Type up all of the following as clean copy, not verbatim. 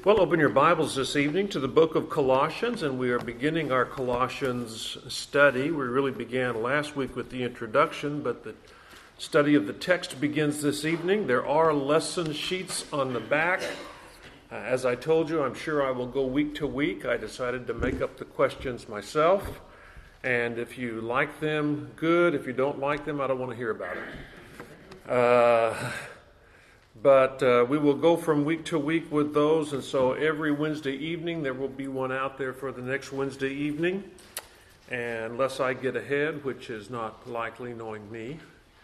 Well, open your Bibles this evening to the book of Colossians, and we are beginning our Colossians study. We really began last week with the introduction, but the study of the text begins this evening. There are lesson sheets on the back. As I told you, I'm sure I will go week to week. I decided to make up the questions myself, and if you like them, good. If you don't like them, I don't want to hear about it. But we will go from week to week with those, and so every Wednesday evening there will be one out there for the next Wednesday evening, and unless I get ahead, which is not likely knowing me.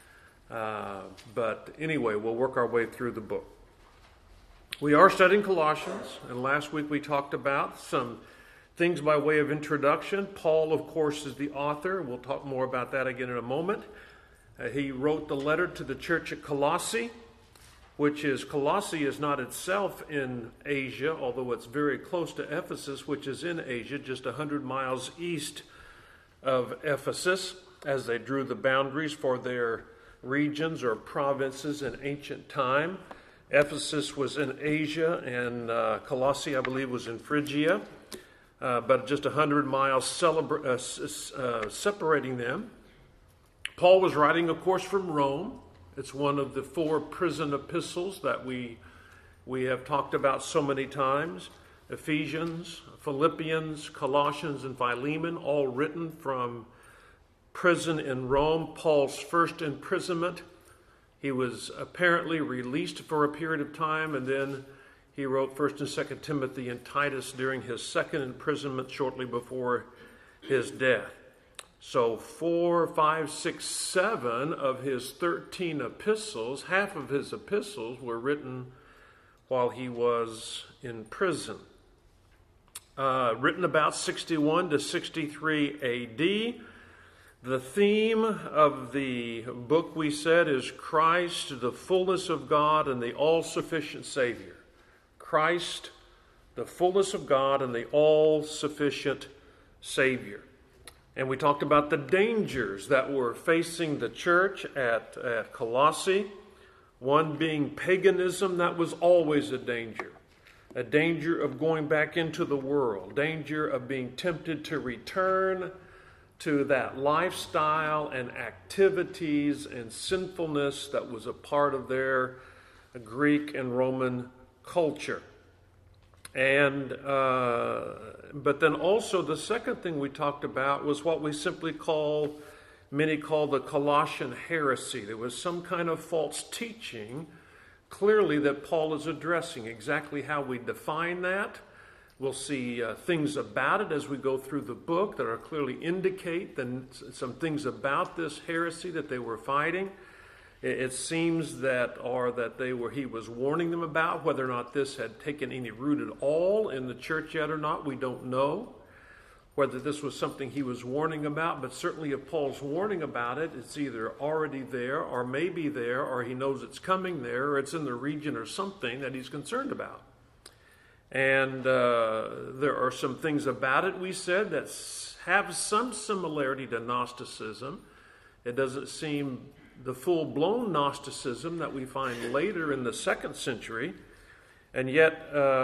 But anyway, we'll work our way through the book. We are studying Colossians, and last week we talked about some things by way of introduction. Paul, of course, is the author. We'll talk more about that again in a moment. He wrote the letter to the church at Colossae, Colossae is not itself in Asia, although it's very close to Ephesus, which is in Asia, just 100 miles east of Ephesus, as they drew the boundaries for their regions or provinces in ancient time. Ephesus was in Asia, and Colossae, I believe, was in Phrygia, but just 100 miles separating them. Paul was writing, of course, from Rome. It's one of the 4 prison epistles that we have talked about so many times. Ephesians, Philippians, Colossians, and Philemon, all written from prison in Rome. Paul's first imprisonment. He was apparently released for a period of time, and then he wrote 1st and 2nd Timothy and Titus during his second imprisonment shortly before his death. So 4, 5, 6, 7 of his 13 epistles, half of his epistles were written while he was in prison. Written about 61 to 63 A.D. The theme of the book, we said, is Christ, the fullness of God and the all-sufficient Savior. Christ, the fullness of God and the all-sufficient Savior. And we talked about the dangers that were facing the church at Colossae. One being paganism, that was always a danger. A danger of going back into the world. Danger of being tempted to return to that lifestyle and activities and sinfulness that was a part of their Greek and Roman culture. And but then also the second thing we talked about was what we many call the Colossian heresy. There was some kind of false teaching, clearly, that Paul is addressing. Exactly how we define that. We'll see things about it as we go through the book that are clearly indicate some things about this heresy that they were fighting. It seems that he was warning them about. Whether or not this had taken any root at all in the church yet or not, we don't know. Whether this was something he was warning about, but certainly if Paul's warning about it, it's either already there or maybe there, or he knows it's coming there, or it's in the region or something that he's concerned about. And there are some things about it, we said, that have some similarity to Gnosticism. It doesn't seem the full-blown Gnosticism that we find later in the 2nd century, and yet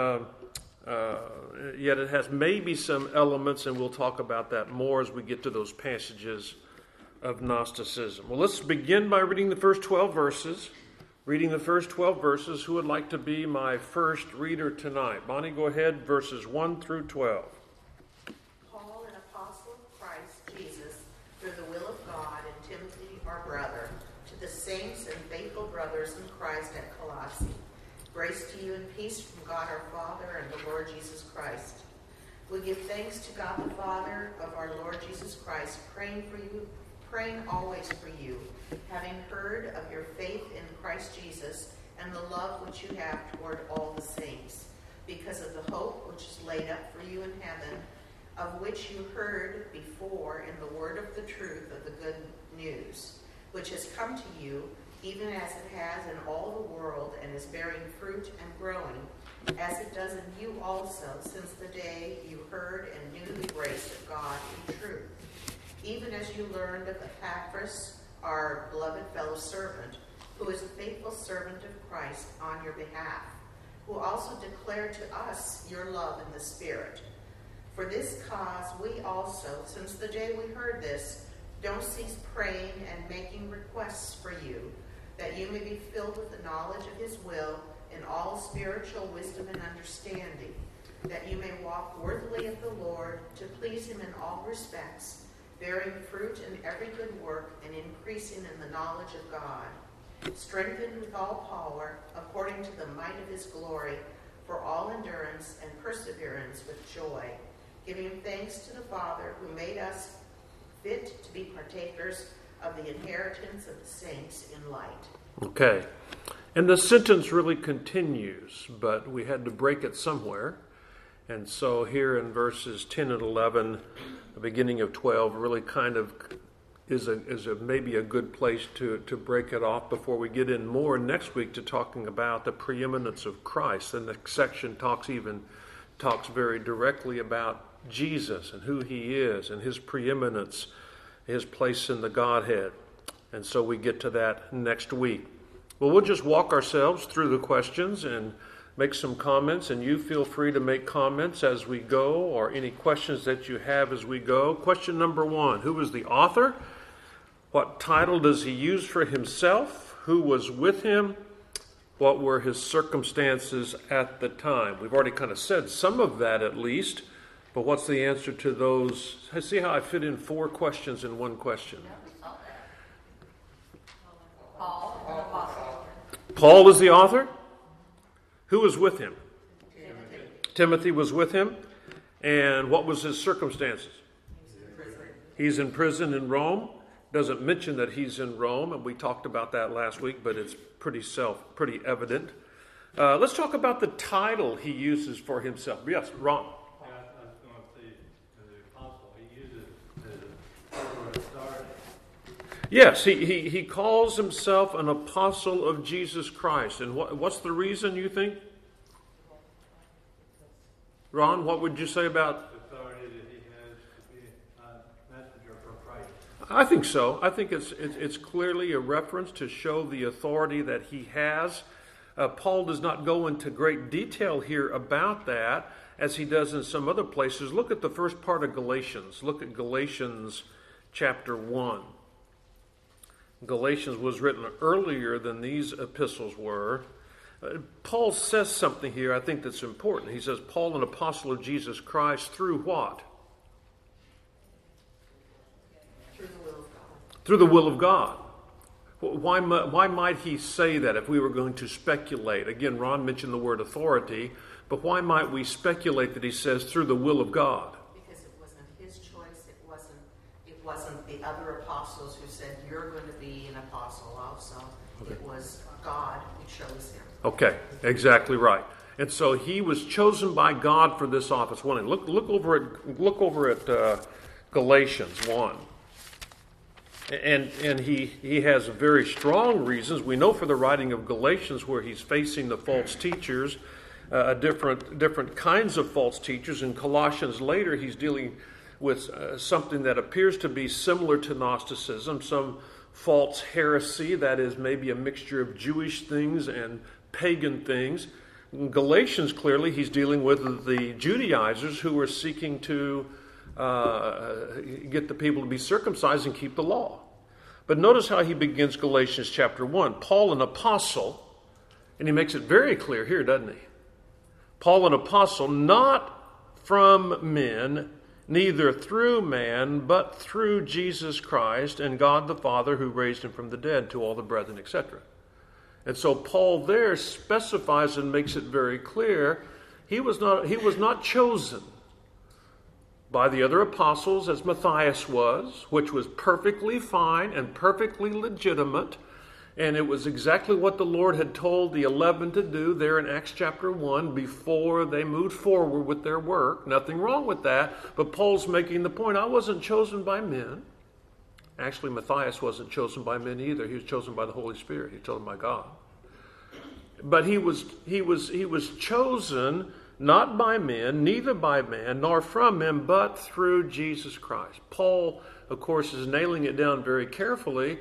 it has maybe some elements, and we'll talk about that more as we get to those passages of Gnosticism. Well, let's begin by reading the first 12 verses. Who would like to be my first reader tonight? Bonnie, go ahead, verses 1 through 12. Paul, an apostle of Christ Jesus, through the will of God, and Timothy, our brother, to the saints and faithful brothers in Christ at Colossae. Grace to you and peace from God our Father and the Lord Jesus Christ. We give thanks to God the Father of our Lord Jesus Christ, praying always for you, having heard of your faith in Christ Jesus and the love which you have toward all the saints, because of the hope which is laid up for you in heaven, of which you heard before in the word of the truth of the good news, which has come to you, even as it has in all the world, and is bearing fruit and growing, as it does in you also, since the day you heard and knew the grace of God in truth. Even as you learned of Epaphras, our beloved fellow servant, who is a faithful servant of Christ on your behalf, who also declare to us your love in the Spirit. For this cause we also, since the day we heard this, don't cease praying and making requests for you, that you may be filled with the knowledge of his will in all spiritual wisdom and understanding, that you may walk worthily of the Lord, to please him in all respects, bearing fruit in every good work and increasing in the knowledge of God, strengthened with all power according to the might of his glory, for all endurance and perseverance with joy, giving thanks to the Father who made us fit to be partakers of the inheritance of the saints in light. Okay. And the sentence really continues, but we had to break it somewhere. And so here in verses 10 and 11, the beginning of 12, really kind of is maybe a good place to break it off before we get in more next week to talking about the preeminence of Christ. The next section talks very directly about Jesus and who he is and his preeminence, his place in the Godhead. And so we get to that next week. Well, we'll just walk ourselves through the questions and make some comments, and you feel free to make comments as we go or any questions that you have as we go. Question number 1, who was the author? What title does he use for himself? Who was with him? What were his circumstances at the time? We've already kind of said some of that at least, but what's the answer to those? See how I fit in 4 questions in one question? Paul is the author. Who was with him? Timothy was with him. And what was his circumstances? He's in prison in Rome. Doesn't mention that he's in Rome, and we talked about that last week, but it's pretty evident. Let's talk about the title he uses for himself. Yes, Ron. I was going to say the apostle. He uses the word authority. Yes, he calls himself an apostle of Jesus Christ. And what's the reason, you think? Ron, what would you say about The authority that he has to be a messenger for Christ. I think so. I think it's clearly a reference to show the authority that he has. Paul does not go into great detail here about that, as he does in some other places. Look at the first part of Galatians. Look at Galatians chapter 1. Galatians was written earlier than these epistles were. Paul says something here I think that's important. He says, Paul, an apostle of Jesus Christ, through what? Through the will of God. Through the will of God. Why might he say that if we were going to speculate? Again, Ron mentioned the word authority, but why might we speculate that he says through the will of God? Because it wasn't his choice. It wasn't the other apostles who said, you're going to be an apostle also. Okay. It was God who chose him. Okay, exactly right. And so he was chosen by God for this office. Look over at Galatians 1. And he has very strong reasons. We know for the writing of Galatians where he's facing the false teachers, different kinds of false teachers. In Colossians later, he's dealing with something that appears to be similar to Gnosticism, some false heresy that is maybe a mixture of Jewish things and pagan things. In Galatians, clearly, he's dealing with the Judaizers who were seeking to get the people to be circumcised and keep the law. But notice how he begins Galatians chapter 1. Paul, an apostle, and he makes it very clear here, doesn't he? Paul, an apostle, not from men, neither through man, but through Jesus Christ and God the Father who raised him from the dead, to all the brethren, etc. And so Paul there specifies and makes it very clear he was not chosen by the other apostles as Matthias was, which was perfectly fine and perfectly legitimate. And it was exactly what the Lord had told the 11 to do there in Acts chapter 1 before they moved forward with their work. Nothing wrong with that. But Paul's making the point, I wasn't chosen by men. Actually, Matthias wasn't chosen by men either. He was chosen by the Holy Spirit. He was chosen by God. But he was chosen not by men, neither by man, nor from men, but through Jesus Christ. Paul, of course, is nailing it down very carefully.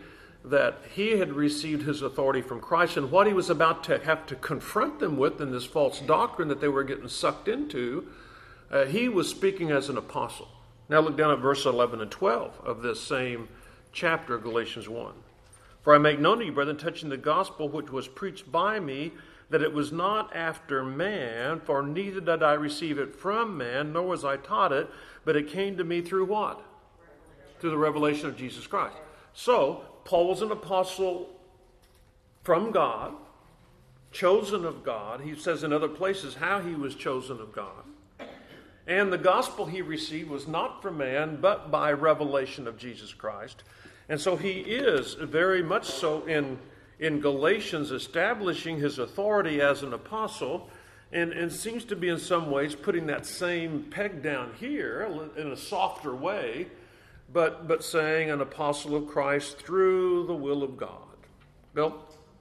that he had received his authority from Christ, and what he was about to have to confront them with in this false doctrine that they were getting sucked into, he was speaking as an apostle. Now look down at verse 11 and 12 of this same chapter of Galatians 1. For I make known to you, brethren, touching the gospel which was preached by me, that it was not after man, for neither did I receive it from man, nor was I taught it, but it came to me through what? Through the revelation of Jesus Christ. So, Paul was an apostle from God, chosen of God. He says in other places how he was chosen of God. And the gospel he received was not from man, but by revelation of Jesus Christ. And so he is very much so in Galatians establishing his authority as an apostle, and seems to be in some ways putting that same peg down here in a softer way, but saying an apostle of Christ through the will of God. Bill?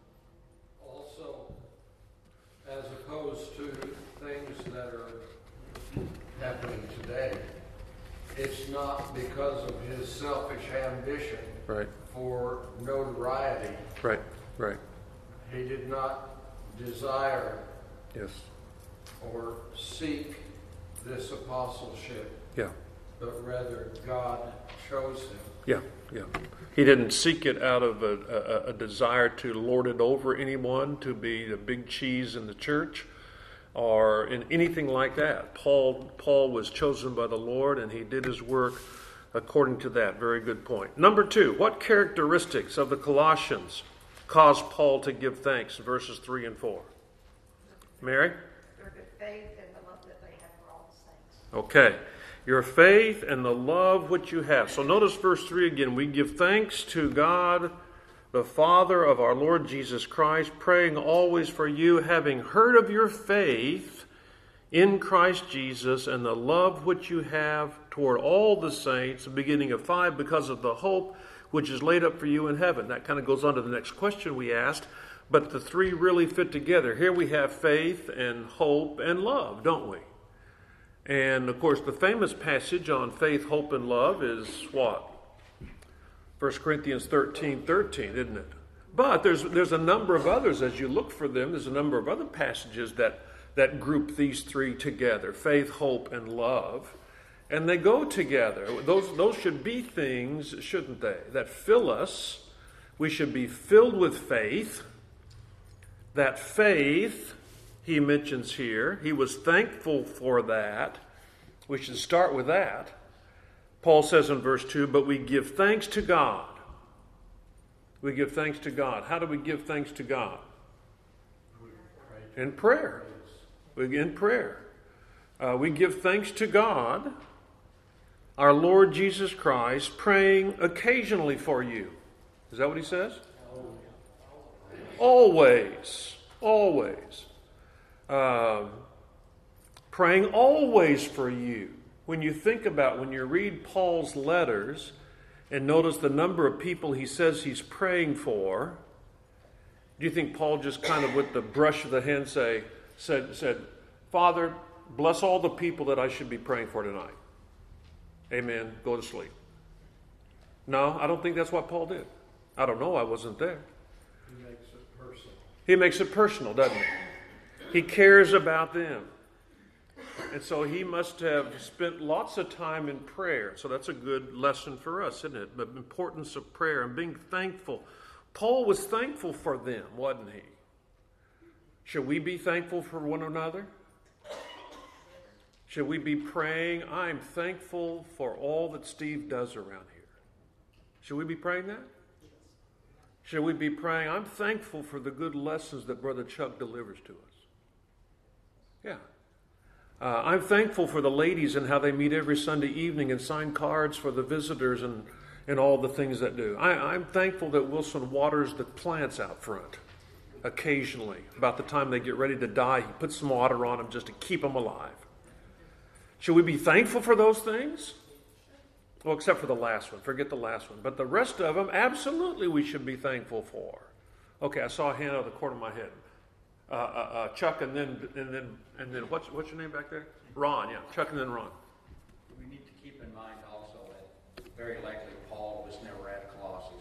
Also, as opposed to things that are happening today, it's not because of his selfish ambition Right. for notoriety. Right, right. He did not desire Yes. or seek this apostleship, Yeah. but rather God chose him. Yeah, yeah. He didn't seek it out of a desire to lord it over anyone, to be the big cheese in the church, or in anything like that. Paul was chosen by the Lord, and he did his work according to that. Very good point. Number 2, what characteristics of the Colossians caused Paul to give thanks? Verses 3 and 4. Mary? Their good faith and the love that they have for all the saints. Okay. Your faith and the love which you have. So notice verse 3 again. We give thanks to God, the Father of our Lord Jesus Christ, praying always for you, having heard of your faith in Christ Jesus and the love which you have toward all the saints, beginning of 5, because of the hope which is laid up for you in heaven. That kind of goes on to the next question we asked, but the three really fit together. Here we have faith and hope and love, don't we? And of course, the famous passage on faith, hope, and love is what? 1 Corinthians 13:13, isn't it? But there's a number of others as you look for them. There's a number of other passages that group these three together: faith, hope, and love. And they go together. Those should be things, shouldn't they, that fill us. We should be filled with faith. That faith, he mentions here, he was thankful for that. We should start with that. Paul says in verse 2, but we give thanks to God. We give thanks to God. How do we give thanks to God? In prayer. In prayer. We give thanks to God, our Lord Jesus Christ, praying occasionally for you. Is that what he says? Always. Always. Praying always for you. When you think about, when you read Paul's letters and notice the number of people he says he's praying for, do you think Paul just kind of with the brush of the hand said, Father, bless all the people that I should be praying for tonight. Amen. Go to sleep. No, I don't think that's what Paul did. I don't know. I wasn't there. He makes it personal. He makes it personal, doesn't he? He cares about them. And so he must have spent lots of time in prayer. So that's a good lesson for us, isn't it? The importance of prayer and being thankful. Paul was thankful for them, wasn't he? Should we be thankful for one another? Should we be praying, I'm thankful for all that Steve does around here? Should we be praying that? Should we be praying, I'm thankful for the good lessons that Brother Chuck delivers to us? Yeah. I'm thankful for the ladies and how they meet every Sunday evening and sign cards for the visitors and all the things that do. I'm thankful that Wilson waters the plants out front occasionally. About the time they get ready to die, he puts some water on them just to keep them alive. Should we be thankful for those things? Well, except for the last one. Forget the last one. But the rest of them, absolutely we should be thankful for. Okay, I saw a hand out of the corner of my head. Chuck and then what's your name back there? Ron, yeah. Chuck and then Ron. We need to keep in mind also that very likely Paul was never at Colossae, so he's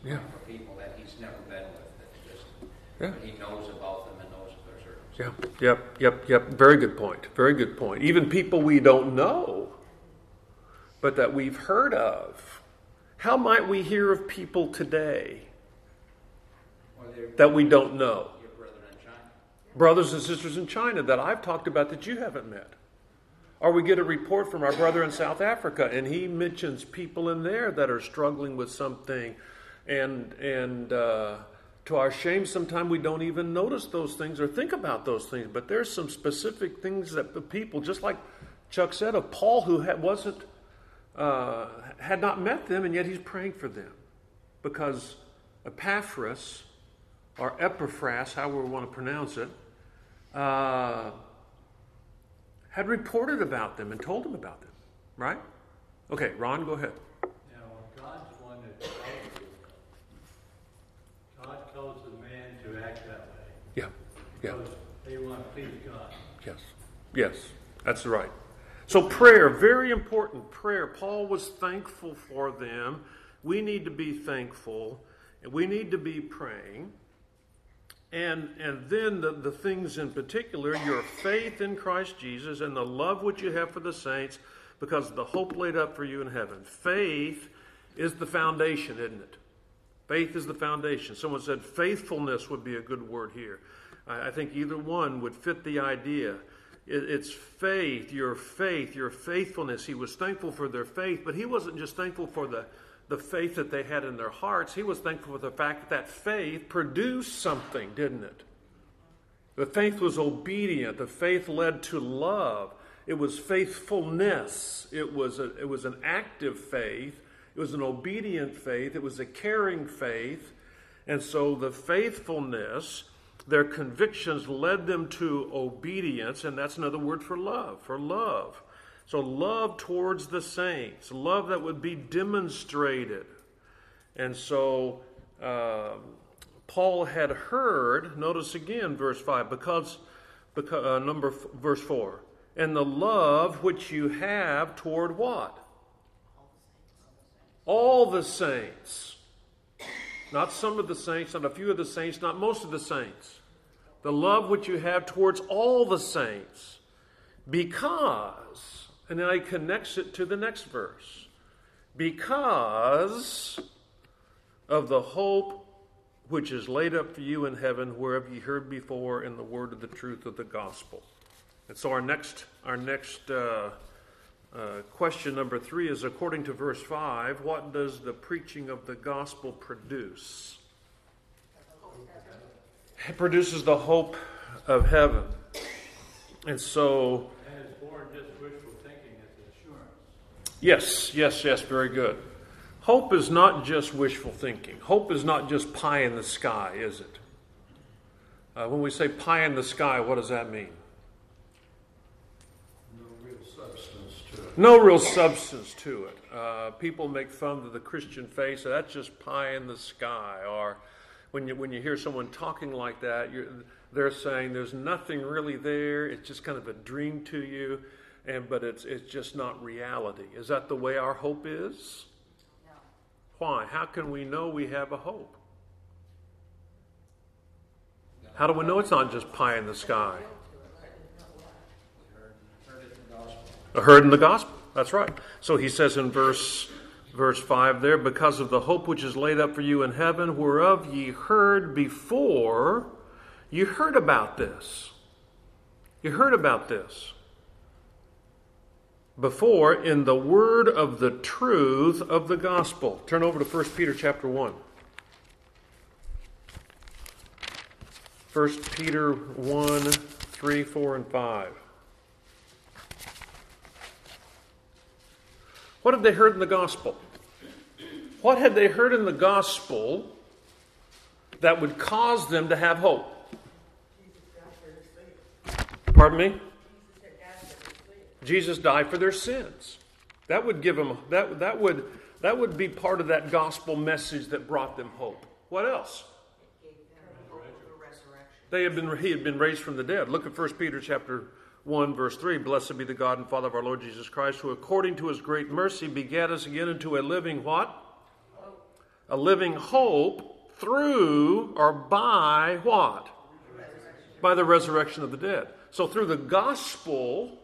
praying Yeah. for people that he's never been with, that just Yeah. that he knows about them and knows their circumstances. Yep. Very good point. Very good point. Even people we don't know, but that we've heard of. How might we hear of people today Or they're that we don't know? your brethren in China. Brothers and sisters in China that I've talked about that you haven't met. Or we get a report from our brother in South Africa, and he mentions people in there that are struggling with something. And to our shame, sometimes we don't even notice those things or think about those things. But there's some specific things that the people, just like Chuck said, of Paul, who had not met them, and yet he's praying for them. Because Epaphras, or Epaphras, however we want to pronounce it, had reported about them and told them about them. Right? Okay, Ron, go ahead. Now, God's one that tells you. God tells the man to act that way. Yeah. Because they want to please God. Yes, that's right. So prayer, very important. Prayer. Paul was thankful for them. We need to be thankful. And we need to be praying. And then the things in particular, your faith in Christ Jesus and the love which you have for the saints, because of the hope laid up for you in heaven. Faith is the foundation, isn't it? Faith is the foundation. Someone said faithfulness would be a good word here. I think either one would fit the idea. It's faith, your faithfulness. He was thankful for their faith, but he wasn't just thankful for the faith that they had in their hearts. He was thankful for the fact that faith produced something, didn't it? The faith was obedient. The faith led to love. It was faithfulness. It was an active faith. It was an obedient faith. It was a caring faith. And so the faithfulness, their convictions led them to obedience, and that's another word for love. So love towards the saints, love that would be demonstrated. And so Paul had heard, notice again verse 5, verse 4, and the love which you have toward what? All the saints. Not some of the saints, not a few of the saints, not most of the saints. The love which you have towards all the saints. Because, and then he connects it to the next verse. Because of the hope which is laid up for you in heaven, whereof ye heard before in the word of the truth of the gospel. And so our next question number 3 is, according to verse 5, what does the preaching of the gospel produce? It produces the hope of heaven. And so... And it's more than just wishful thinking, it's assurance. Yes, very good. Hope is not just wishful thinking. Hope is not just pie in the sky, is it? When we say pie in the sky, what does that mean? No real substance to it. People make fun of the Christian faith, so that's just pie in the sky. Or when you hear someone talking like that, they're saying there's nothing really there. It's just kind of a dream to you, but it's just not reality. Is that the way our hope is? No. Why? How can we know we have a hope? How do we know it's not just pie in the sky? Heard in the gospel. That's right. So he says in verse 5 there, because of the hope which is laid up for you in heaven, whereof ye heard before. You heard about this. You heard about this before in the word of the truth of the gospel. Turn over to 1 Peter chapter 1. 1 Peter 1, 3, 4, and 5. What had they heard in the gospel? What had they heard in the gospel that would cause them to have hope? Pardon me? Jesus died for their sins. That would give them that would be part of that gospel message that brought them hope. What else? He had been raised from the dead. Look at 1 Peter chapter 1 verse 3, blessed be the God and Father of our Lord Jesus Christ, who according to his great mercy begat us again into a living what? A living hope through or by what? By the resurrection of the dead. So through the gospel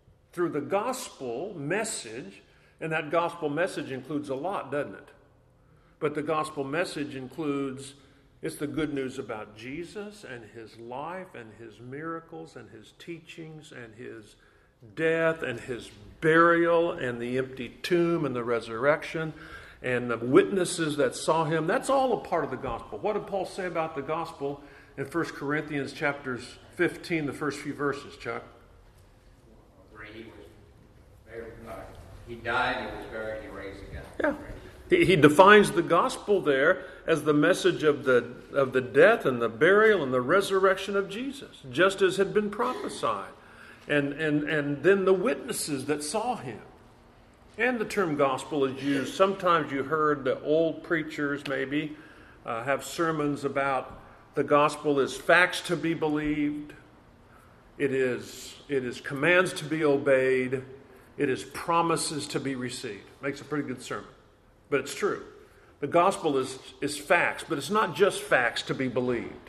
message, and that gospel message includes a lot, doesn't it? But the gospel message includes, it's the good news about Jesus and his life and his miracles and his teachings and his death and his burial and the empty tomb and the resurrection and the witnesses that saw him. That's all a part of the gospel. What did Paul say about the gospel in 1 Corinthians chapters 15, the first few verses, Chuck? Where he was buried, he died, he was buried, he raised again. Yeah. He defines the gospel there as the message of the death and the burial and the resurrection of Jesus, just as had been prophesied. And then the witnesses that saw him. And the term gospel is used. Sometimes you heard the old preachers maybe have sermons about the gospel is facts to be believed. It is commands to be obeyed. It is promises to be received. Makes a pretty good sermon. But it's true. The gospel is facts, but it's not just facts to be believed.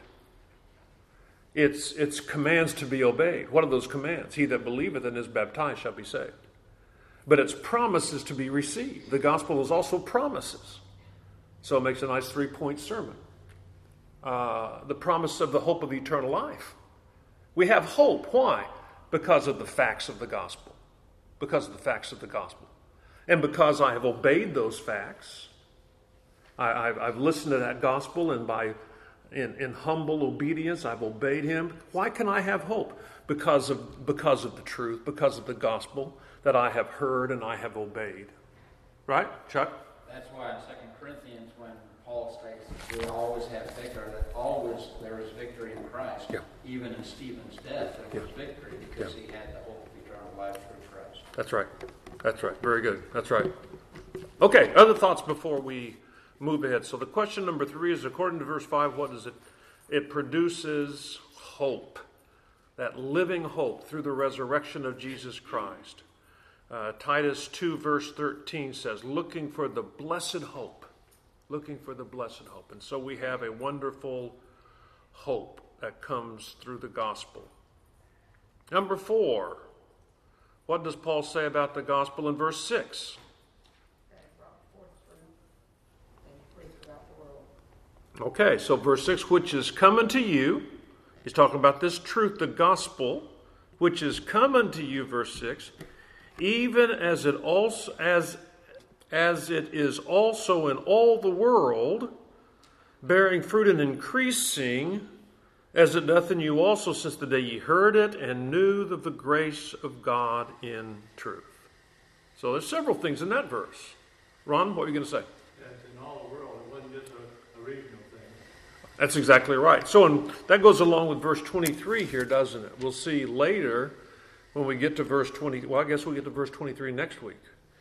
It's commands to be obeyed. What are those commands? He that believeth and is baptized shall be saved. But it's promises to be received. The gospel is also promises. So it makes a nice 3-point sermon. The promise of the hope of eternal life. We have hope. Why? Because of the facts of the gospel. Because of the facts of the gospel. And because I have obeyed those facts, I've listened to that gospel, and in humble obedience I've obeyed him. Why can I have hope? Because of the truth, because of the gospel that I have heard and I have obeyed. Right, Chuck? That's why in 2 Corinthians, when Paul states that we always have victory, that always there is victory in Christ. Yeah. Even in Stephen's death, there was victory because he had the hope of eternal life through Christ. That's right. That's right. Very good. That's right. Okay, other thoughts before we move ahead. So the question number 3 is, according to verse 5, what is it? It produces hope. That living hope through the resurrection of Jesus Christ. Titus 2 verse 13 says, looking for the blessed hope. Looking for the blessed hope. And so we have a wonderful hope that comes through the gospel. Number 4, what does Paul say about the gospel in verse 6? Okay, so verse 6, which is come unto you. He's talking about this truth, the gospel, which is come unto you, verse 6, even as it also as it is also in all the world, bearing fruit and increasing, as it doth in you also since the day ye heard it and knew of the grace of God in truth. So there's several things in that verse. Ron, what are you going to say? That's in all the world. It wasn't just a regional thing. That's exactly right. So that goes along with verse 23 here, doesn't it? We'll see later when we get to verse 20. Well, I guess we'll get to verse 23 next week.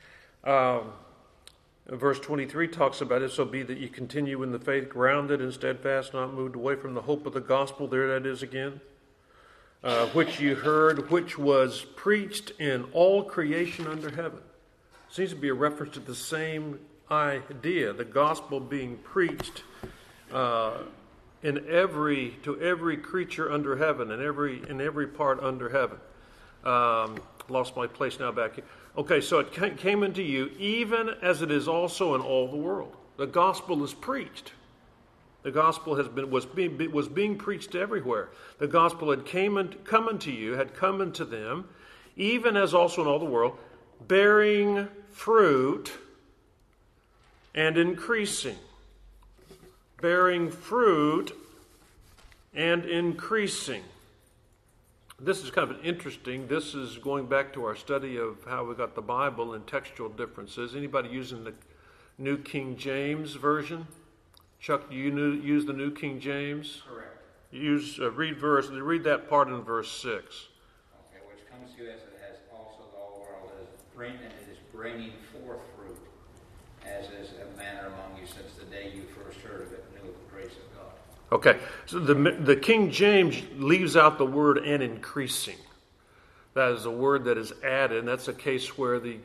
Verse 23 talks about it, so be that you continue in the faith, grounded and steadfast, not moved away from the hope of the gospel. There that is again. Which you heard, which was preached in all creation under heaven. Seems to be a reference to the same idea, the gospel being preached to every creature under heaven, in every part under heaven. Lost my place now back here. Okay, so it came into you, even as it is also in all the world. The gospel is preached. The gospel was being preached everywhere. The gospel had come unto you, had come unto them, even as also in all the world, bearing fruit and increasing. Bearing fruit and increasing. This is kind of interesting. This is going back to our study of how we got the Bible and textual differences. Anybody using the New King James Version? Chuck, do you use the New King James? Correct. Read that part in verse 6. Okay, which comes to you as it has also the whole world, and it is bringing forth fruit, as is a manner among you since the day you first heard of it, knew of the grace of God. Okay, so the King James leaves out the word "and increasing." That is a word that is added, and that's a case where the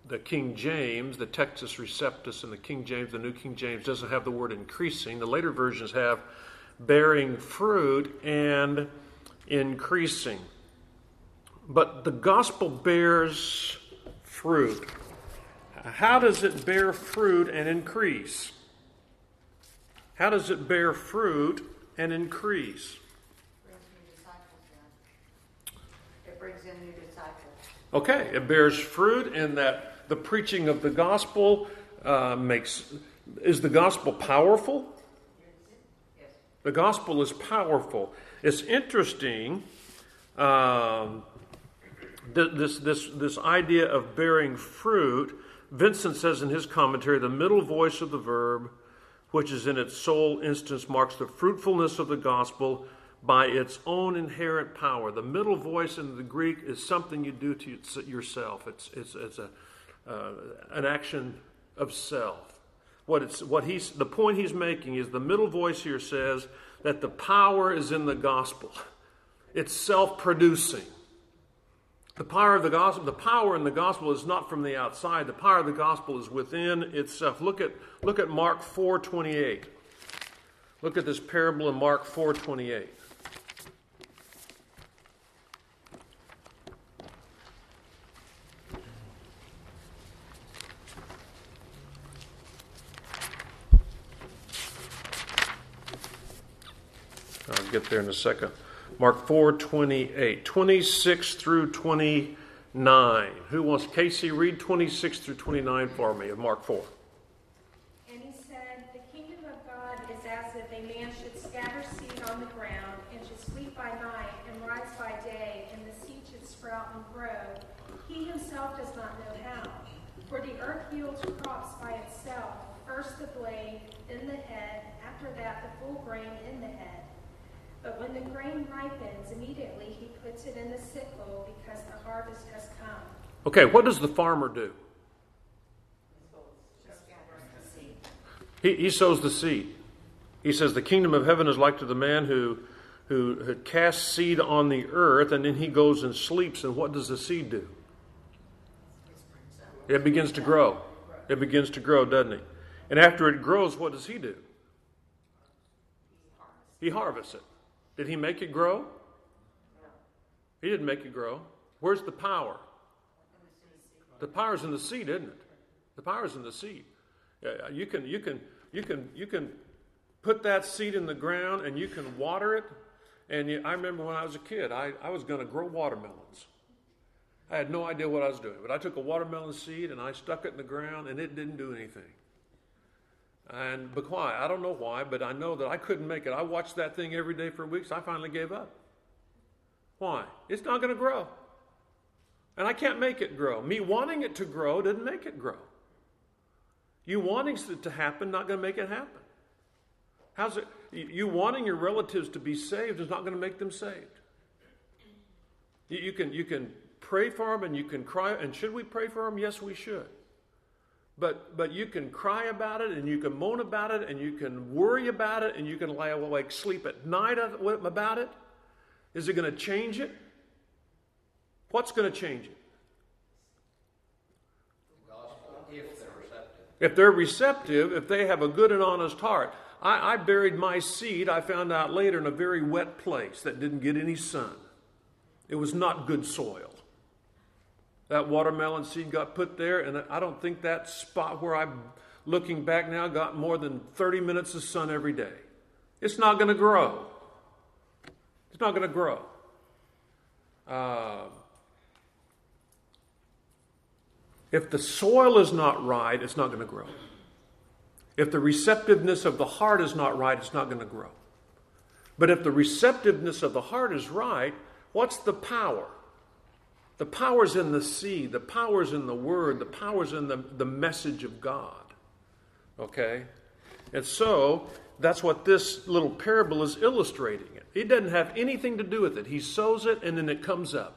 the King James, the Textus Receptus in the King James, the New King James, doesn't have the word increasing. The later versions have bearing fruit and increasing. But the gospel bears fruit. How does it bear fruit and increase? How does it bear fruit and increase? Brings new disciples in. It brings in new disciples. Okay, it bears fruit in that the preaching of the gospel is the gospel powerful? Yes. The gospel is powerful. It's interesting, this idea of bearing fruit. Vincent says in his commentary, the middle voice of the verb, which is in its sole instance, marks the fruitfulness of the gospel by its own inherent power. The middle voice in the Greek is something you do to yourself. It's an action of self. The point he's making is the middle voice here says that the power is in the gospel. It's self-producing. The power of the gospel, the power in the gospel is not from the outside. The power of the gospel is within itself. Look at Mark 4:28. Look at this parable in Mark 4:28. I'll get there in a second. Mark 4:28, 26 through 29. Who wants, Casey, read 26 through 29 for me of Mark 4. And he said, the kingdom of God is as if a man should scatter seed on the ground, and should sleep by night and rise by day, and the seed should sprout and grow. He himself does not know how. For the earth yields crops by itself, first the blade, then the head, after that the full grain in the head. But when the grain ripens, immediately he puts it in the sickle, because the harvest has come. Okay, what does the farmer do? He sows the seed. He says the kingdom of heaven is like to the man who casts seed on the earth, and then he goes and sleeps, and what does the seed do? It begins to grow. It begins to grow, doesn't it? And after it grows, what does he do? He harvests it. Did he make it grow? He didn't make it grow. Where's the power? The power's in the seed, isn't it? The power's in the seed. You can put that seed in the ground and you can water it. And I remember when I was a kid, I was going to grow watermelons. I had no idea what I was doing, but I took a watermelon seed and I stuck it in the ground and it didn't do anything. But why? I don't know why, but I know that I couldn't make it. I watched that thing every day for weeks. I finally gave up. Why? It's not going to grow. And I can't make it grow. Me wanting it to grow didn't make it grow. You wanting it to happen, not going to make it happen. How's it? You wanting your relatives to be saved is not going to make them saved. You can pray for them and you can cry. And should we pray for them? Yes, we should. But you can cry about it and you can moan about it and you can worry about it and you can lie awake, sleep at night about it. Is it going to change it? What's going to change it? The gospel, if they're receptive. If they're receptive, if they have a good and honest heart. I buried my seed, I found out later, in a very wet place that didn't get any sun. It was not good soil. That watermelon seed got put there, and I don't think that spot where I'm looking back now got more than 30 minutes of sun every day. It's not going to grow. It's not going to grow. If the soil is not right, it's not going to grow. If the receptiveness of the heart is not right, it's not going to grow. But if the receptiveness of the heart is right, what's the power? The power's in the seed. The power's in the word. The power's in the message of God. Okay? And so, that's what this little parable is illustrating. It doesn't have anything to do with it. He sows it and then it comes up.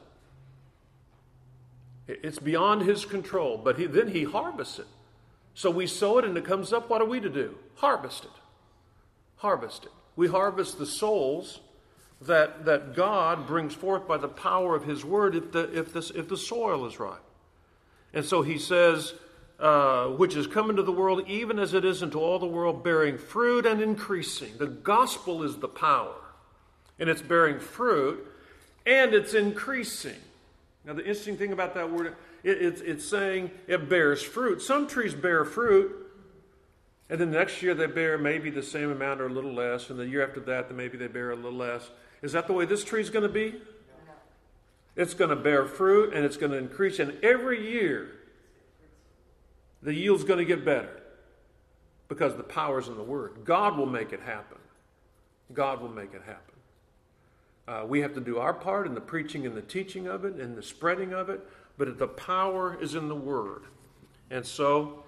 It's beyond his control. But then he harvests it. So we sow it and it comes up. What are we to do? Harvest it. Harvest it. We harvest the souls that God brings forth by the power of his word if the soil is right. And so he says, which is come into the world even as it is into all the world, bearing fruit and increasing. The gospel is the power. And it's bearing fruit and it's increasing. Now the interesting thing about that word, it's saying it bears fruit. Some trees bear fruit, and then the next year they bear maybe the same amount or a little less, and the year after that maybe they bear a little less. Is that the way this tree is going to be? No. It's going to bear fruit and it's going to increase, and every year the yield's going to get better because the power's in the Word. God will make it happen. God will make it happen. We have to do our part in the preaching and the teaching of it and the spreading of it, but the power is in the Word. And so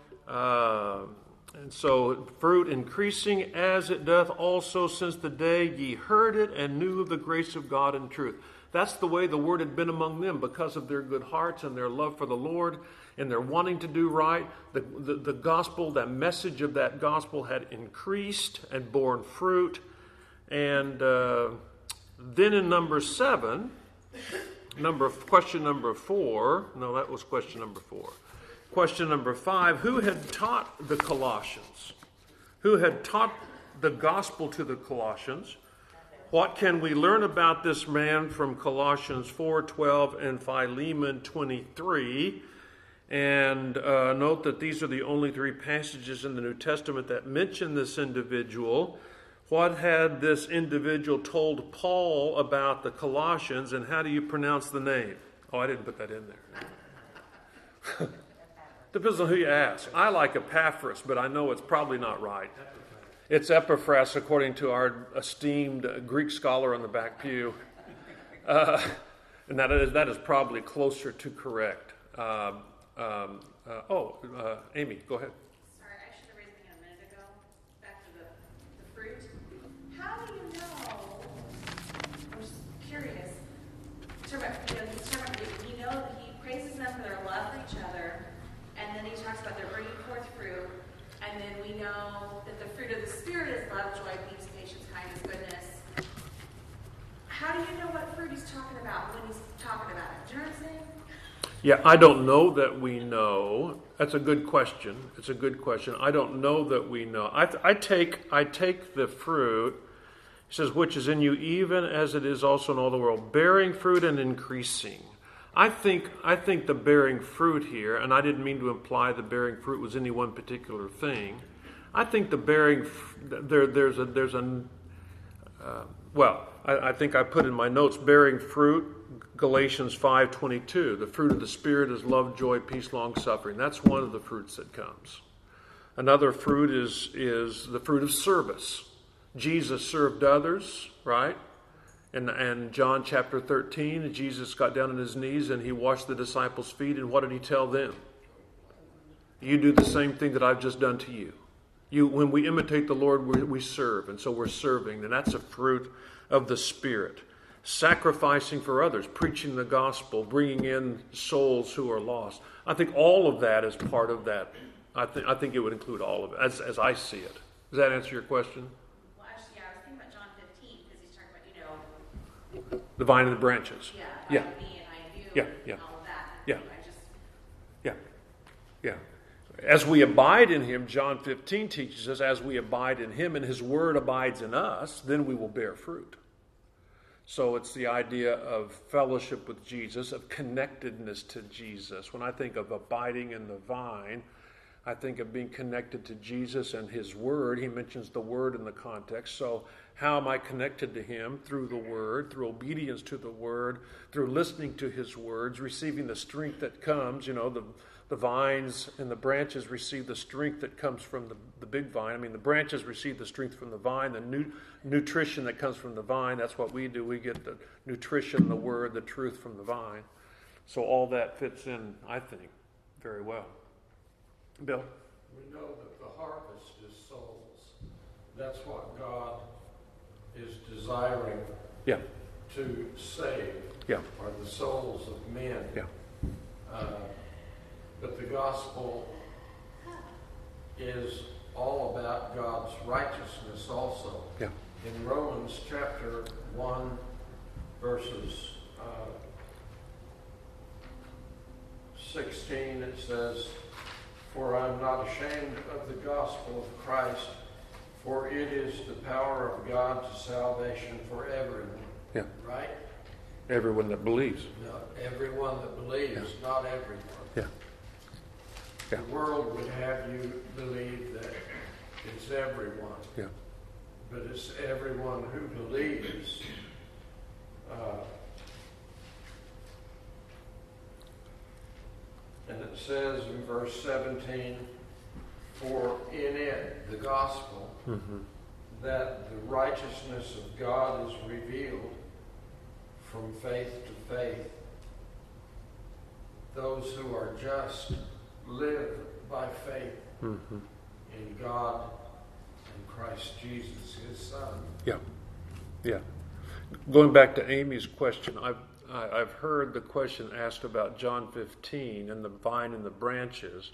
fruit increasing as it doth also since the day ye heard it and knew of the grace of God and truth. That's the way the Word had been among them because of their good hearts and their love for the Lord and their wanting to do right. The gospel, that message of that gospel had increased and borne fruit. And then in number 7, question number 4, no, that was question number 4. Question number 5, who had taught the Colossians? Who had taught the gospel to the Colossians? What can we learn about this man from Colossians 4:12 and Philemon 23? And note that these are the only 3 passages in the New Testament that mention this individual. What had this individual told Paul about the Colossians, and how do you pronounce the name? Oh, I didn't put that in there. Depends on who you ask. I like Epaphras, but I know it's probably not right. It's Epaphras, according to our esteemed Greek scholar on the back pew. And that is probably closer to correct. Amy, go ahead. Sorry, I should have raised my hand a minute ago. Back to the fruit. How do you know? I'm just curious. He's talking about, we know that he praises them for their love for each other, and then he talks about their bringing forth fruit, and then we know that the fruit of the Spirit is love, joy, peace, patience, kindness, goodness. How do you know what fruit he's talking about when he's talking about it? Do you know what I'm saying? Yeah, I don't know that we know. That's a good question. It's a good question. I don't know that we know. I take the fruit. He says, which is in you, even as it is also in all the world, bearing fruit and increasing. I think the bearing fruit here, and I didn't mean to imply the bearing fruit was any one particular thing. I think the bearing I think I put in my notes bearing fruit. Galatians 5:22, the fruit of the Spirit is love, joy, peace, long-suffering. That's one of the fruits that comes. Another fruit is the fruit of service. Jesus served others, right? And John chapter 13, Jesus got down on his knees and he washed the disciples' feet, and what did he tell them? You do the same thing that I've just done to you. When we imitate the Lord, we serve, and so we're serving, and that's a fruit of the Spirit. Sacrificing for others, preaching the gospel, bringing in souls who are lost. I think all of that is part of that. I think it would include all of it, as I see it. Does that answer your question? Well, actually, yeah, I was thinking about John 15, because he's talking about, The vine and the branches. me Yeah. and I you, Yeah. and all of that. Yeah. I just, Yeah. As we abide in him, John 15 teaches us, as we abide in him and his word abides in us, then we will bear fruit. So it's the idea of fellowship with Jesus, of connectedness to Jesus. When I think of abiding in the vine, I think of being connected to Jesus and his word. He mentions the word in the context. So how am I connected to him? Through the word, through obedience to the word, through listening to his words, receiving the strength that comes. The vines and the branches receive the strength that comes from the big vine. I mean, the branches receive the strength from the vine, the nutrition that comes from the vine. That's what we do. We get the nutrition, the word, the truth from the vine. So all that fits in, I think, very well. Bill? We know that the harvest is souls. That's what God is desiring to save, are the souls of men. Yeah. But the gospel is all about God's righteousness also. Yeah. In Romans chapter 1, verses 16, it says, "For I am not ashamed of the gospel of Christ, for it is the power of God to salvation for everyone." Yeah. Right? Everyone that believes. No, everyone that believes, not everyone. Yeah. Yeah. The world would have you believe that it's everyone. Yeah. But it's everyone who believes. And it says in verse 17, "For in it," the gospel, "that the righteousness of God is revealed from faith to faith. Those who are just live by faith in God and Christ Jesus, His Son." Yeah. Yeah. Going back to Amy's question, I've heard the question asked about John 15 and the vine and the branches.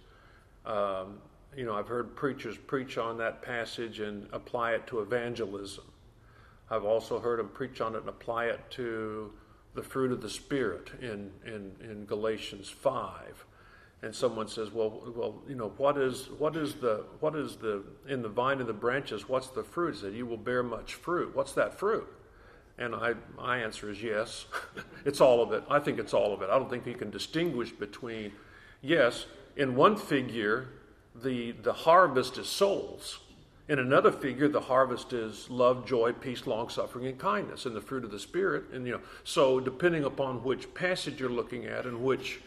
I've heard preachers preach on that passage and apply it to evangelism. I've also heard them preach on it and apply it to the fruit of the Spirit in Galatians 5. And someone says, well, what is the in the vine and the branches? What's the fruit? He said, "You will bear much fruit." What's that fruit? And my answer is yes. It's all of it. I think it's all of it. I don't think you can distinguish between, yes, in one figure, the harvest is souls. In another figure, the harvest is love, joy, peace, long-suffering, and kindness, and the fruit of the Spirit. And so depending upon which passage you're looking at and which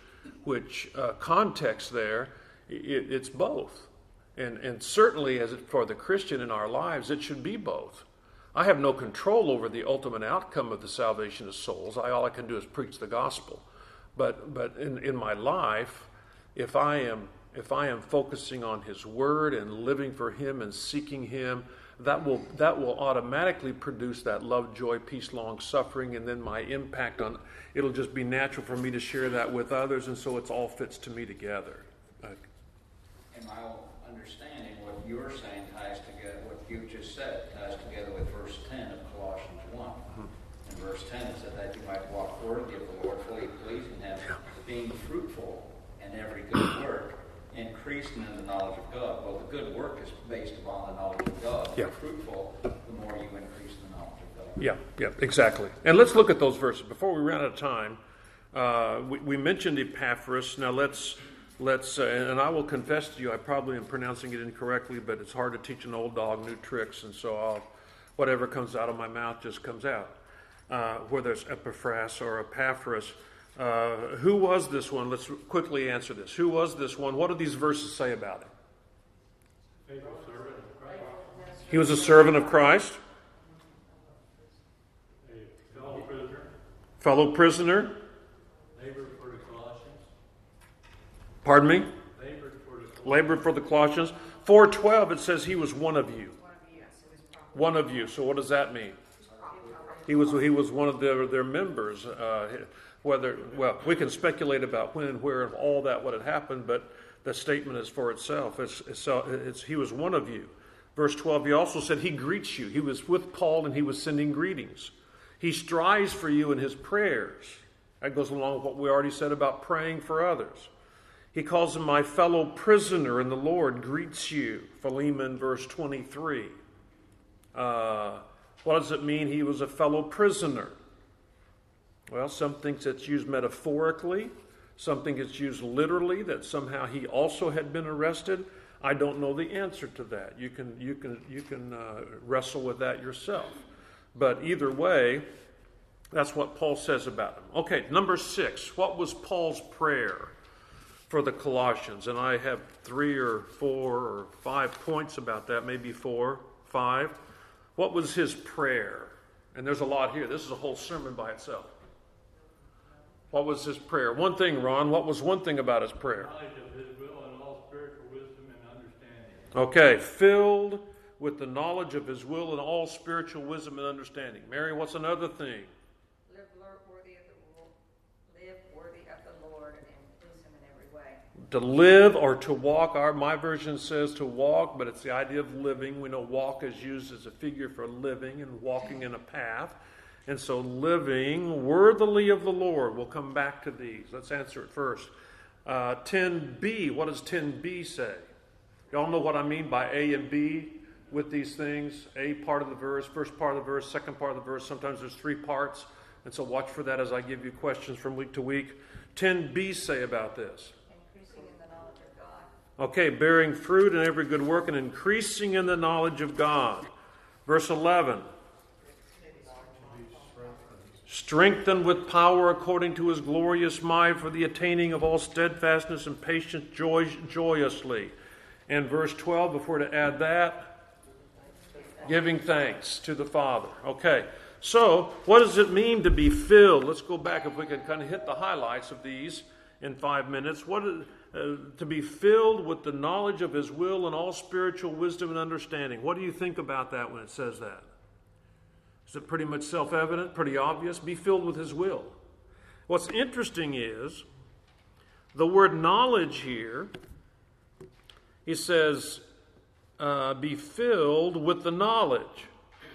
context there, it's both. And certainly as for the Christian in our lives, it should be both. I have no control over the ultimate outcome of the salvation of souls. All I can do is preach the gospel. But in my life, if I am focusing on His Word and living for Him and seeking Him, that will automatically produce that love, joy, peace, long suffering, and then my impact on it'll just be natural for me to share that with others, and so it all fits to me together. In my own understanding, what you're saying ties together, what you just said ties together with verse 10 of Colossians 1. In verse 10 it said that you might walk worthy of the Lord, fully pleasing Him, being fruitful in every good work, increasing in the knowledge of God. Well, the good work is based upon the knowledge of God. The fruitful, the more you increase the knowledge of God. Yeah, Exactly. And let's look at those verses. Before we run out of time, we mentioned Epaphras. Now let's and I will confess to you, I probably am pronouncing it incorrectly, but it's hard to teach an old dog new tricks, and so whatever comes out of my mouth just comes out. Whether it's Epaphras or Epaphras. Who was this one? Let's quickly answer this. Who was this one? What do these verses say about him? He was a servant of Christ. A fellow prisoner. Fellow prisoner. Labored for the Colossians. Pardon me? Labored for the Colossians. 4:12 it says he was one of you. One of you, so it was probably One of you. So what does that mean? He was one of their members. We can speculate about when and where and all that what had happened, but the statement is for itself. He was one of you. Verse 12, he also said he greets you. He was with Paul and he was sending greetings. He strives for you in his prayers. That goes along with what we already said about praying for others. He calls him my fellow prisoner in the Lord, greets you. Philemon, verse 23. What does it mean he was a fellow prisoner? Well, some think it's used metaphorically. Some think it's used literally, that somehow he also had been arrested. I don't know the answer to that. You can wrestle with that yourself. But either way, that's what Paul says about him. Okay, number 6. What was Paul's prayer for the Colossians? And I have 3 or 4 or 5 points about that, maybe 4, 5. What was his prayer? And there's a lot here. This is a whole sermon by itself. What was his prayer? One thing, Ron. What was one thing about his prayer? Knowledge of His will and all spiritual wisdom and understanding. Okay, filled with the knowledge of His will and all spiritual wisdom and understanding. Mary, what's another thing? Live worthy of the Lord and please Him in every way. To live or to walk. My version says to walk, but it's the idea of living. We know walk is used as a figure for living and walking in a path. And so living worthily of the Lord. We'll come back to these. Let's answer it first. 10b, what does 10b say? Y'all know what I mean by A and B with these things? A part of the verse, first part of the verse, second part of the verse. Sometimes there's 3 parts. And so watch for that as I give you questions from week to week. 10b say about this. Increasing in the knowledge of God. Okay, bearing fruit in every good work and increasing in the knowledge of God. Verse 11. Strengthened with power according to his glorious might for the attaining of all steadfastness and patience joyously. And verse 12, before to add that, giving thanks to the Father. Okay, so what does it mean to be filled? Let's go back if we can kind of hit the highlights of these in 5 minutes. What is, to be filled with the knowledge of his will and all spiritual wisdom and understanding. What do you think about that when it says that? Is it pretty much self-evident, pretty obvious? Be filled with his will. What's interesting is the word knowledge here, he says, be filled with the knowledge.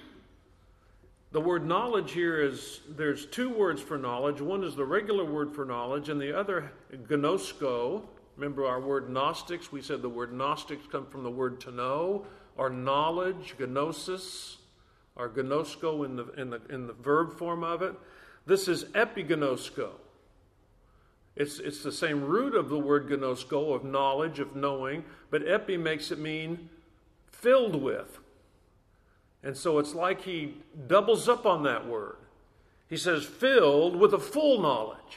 The word knowledge here is, there's 2 words for knowledge. One is the regular word for knowledge, and the other, gnosko. Remember our word Gnostics? We said the word Gnostics come from the word to know, or knowledge, gnosis, or gnosko in the verb form of it. This is epignosko. It's the same root of the word gnosko, of knowledge, of knowing, but epi makes it mean filled with. And so it's like he doubles up on that word. He says filled with a full knowledge.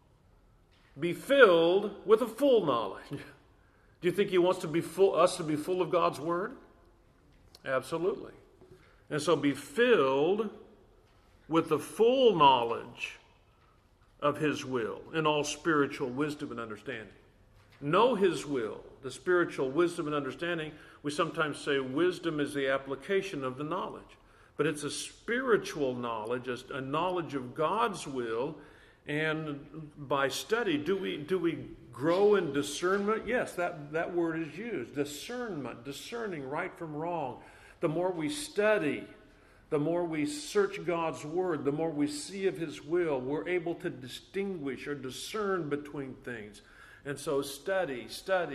Be filled with a full knowledge. Do you think he wants to be us to be full of God's word? Absolutely. And so be filled with the full knowledge of his will in all spiritual wisdom and understanding. Know his will, the spiritual wisdom and understanding. We sometimes say wisdom is the application of the knowledge. But it's a spiritual knowledge, a knowledge of God's will. And by study, do we grow in discernment? Yes, that word is used. Discernment, discerning right from wrong. The more we study, the more we search God's word, the more we see of his will, we're able to distinguish or discern between things. And so study.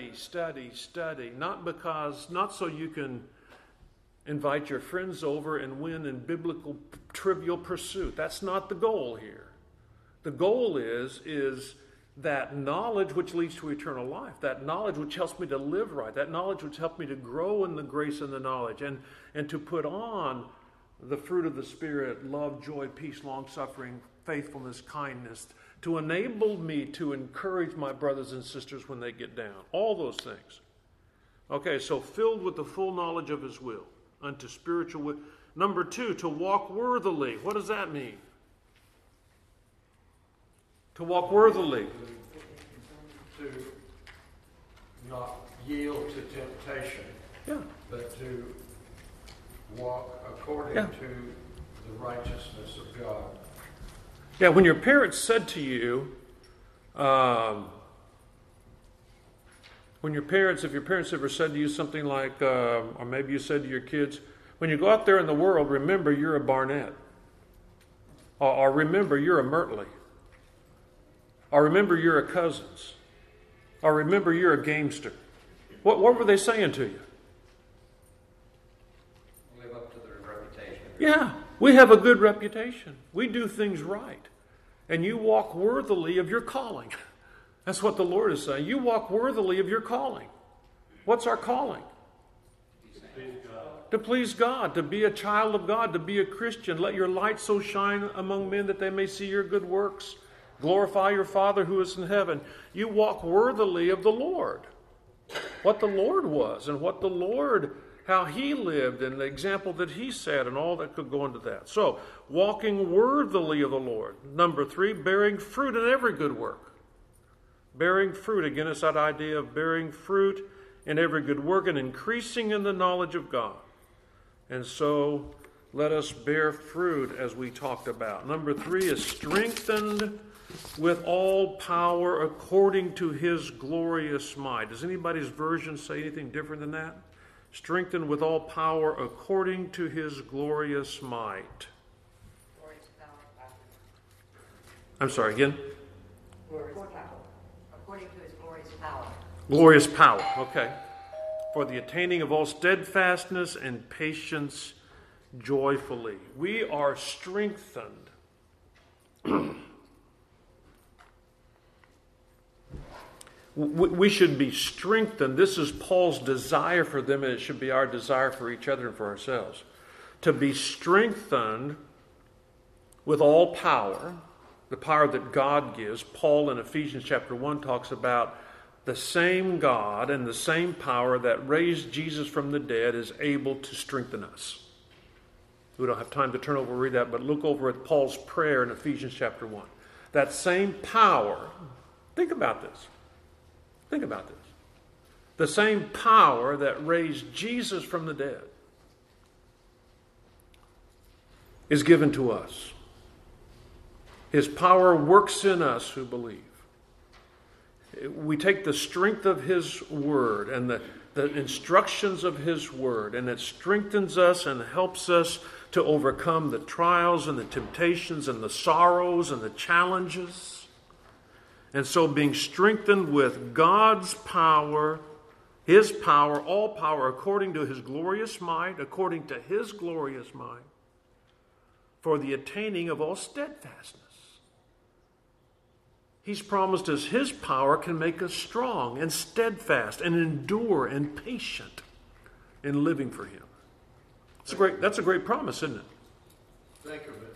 Not so you can invite your friends over and win in biblical trivial pursuit. That's not the goal here. The goal is that knowledge which leads to eternal life, that knowledge which helps me to live right, that knowledge which helps me to grow in the grace and the knowledge, and to put on the fruit of the Spirit, love, joy, peace, long-suffering, faithfulness, kindness, to enable me to encourage my brothers and sisters when they get down. All those things. Okay, so filled with the full knowledge of his will, unto spiritual will. Number 2, to walk worthily. What does that mean? To walk worthily. To not yield to temptation, but to walk according to the righteousness of God. Yeah, when your parents said to you, if your parents ever said to you something like, or maybe you said to your kids, when you go out there in the world, remember you're a Barnett. Or remember you're a Mertley. Or remember you're a Cousins. Or remember you're a gamester. What were they saying to you? Live up to their reputation. Yeah, we have a good reputation. We do things right. And you walk worthily of your calling. That's what the Lord is saying. You walk worthily of your calling. What's our calling? To please God, to be a child of God, to be a Christian. Let your light so shine among men that they may see your good works. Glorify your Father who is in heaven. You walk worthily of the Lord. What the Lord was and what the Lord, how he lived and the example that he set and all that could go into that. So, walking worthily of the Lord. Number 3, bearing fruit in every good work. Bearing fruit. Again, it's that idea of bearing fruit in every good work and increasing in the knowledge of God. And so, let us bear fruit as we talked about. Number 3 is strengthened with all power according to his glorious might. Does anybody's version say anything different than that? Strengthened with all power according to his glorious might. I'm sorry, again? According according to his glorious power. Glorious power, okay. For the attaining of all steadfastness and patience joyfully. We are strengthened. We should be strengthened. This is Paul's desire for them, and it should be our desire for each other and for ourselves. To be strengthened with all power, the power that God gives. Paul in Ephesians chapter 1 talks about the same God and the same power that raised Jesus from the dead is able to strengthen us. We don't have time to turn over and read that, but look over at Paul's prayer in Ephesians chapter 1. That same power, think about this. Think about this. The same power that raised Jesus from the dead is given to us. His power works in us who believe. We take the strength of His Word and the instructions of His Word, and it strengthens us and helps us to overcome the trials and the temptations and the sorrows and the challenges. And so being strengthened with God's power, His power, all power according to His glorious might, according to His glorious might, for the attaining of all steadfastness. He's promised us His power can make us strong and steadfast and endure and patient in living for Him. That's a great promise, isn't it? Think of it.